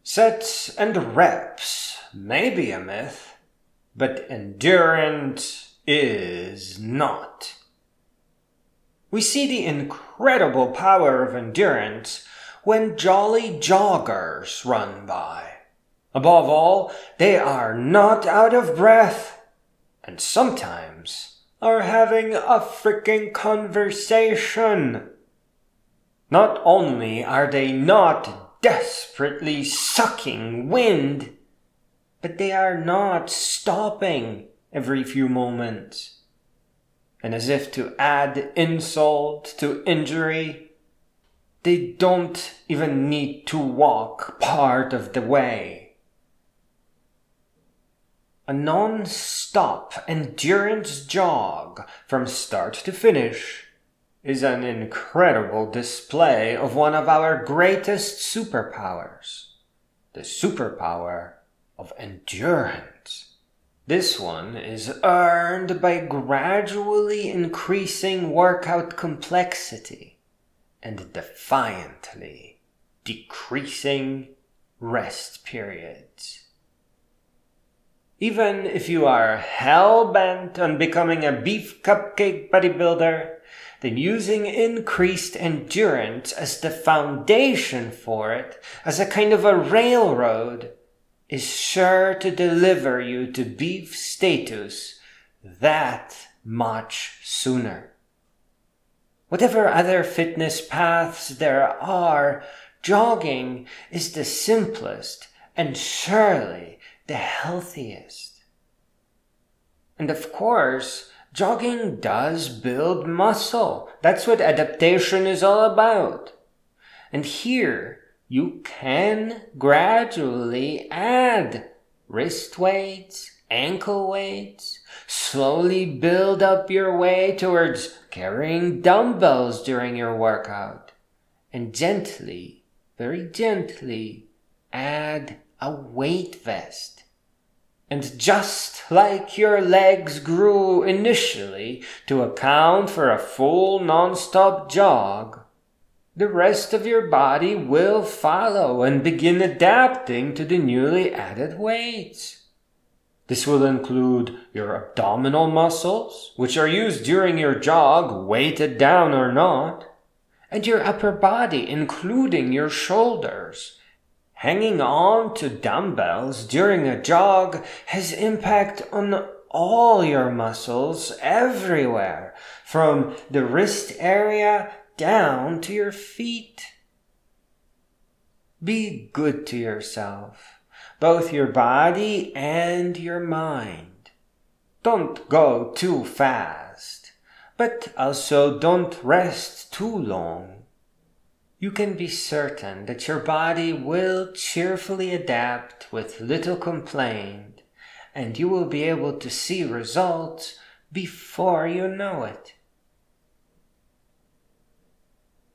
Sets and reps may be a myth, but endurance is not. We see the incredible power of endurance when jolly joggers run by. Above all, they are not out of breath, and sometimes are having a freaking conversation. Not only are they not desperately sucking wind, but they are not stopping every few moments. And as if to add insult to injury, they don't even need to walk part of the way. A non-stop endurance jog from start to finish is an incredible display of one of our greatest superpowers, the superpower of endurance. This one is earned by gradually increasing workout complexity and defiantly decreasing rest periods. Even if you are hell-bent on becoming a beef cupcake bodybuilder, then using increased endurance as the foundation for it, as a kind of a railroad, is sure to deliver you to beef status that much sooner. Whatever other fitness paths there are, jogging is the simplest and surely the healthiest. And of course, jogging does build muscle. That's what adaptation is all about. And here, you can gradually add wrist weights, ankle weights, slowly build up your way towards carrying dumbbells during your workout, and gently, very gently, add a weight vest. And just like your legs grew initially to account for a full non-stop jog, the rest of your body will follow and begin adapting to the newly added weights. This will include your abdominal muscles, which are used during your jog, weighted down or not, and your upper body, including your shoulders. Hanging on to dumbbells during a jog has impact on all your muscles everywhere, from the wrist area down to your feet. Be good to yourself, both your body and your mind. Don't go too fast, but also don't rest too long. You can be certain that your body will cheerfully adapt with little complaint, and you will be able to see results before you know it.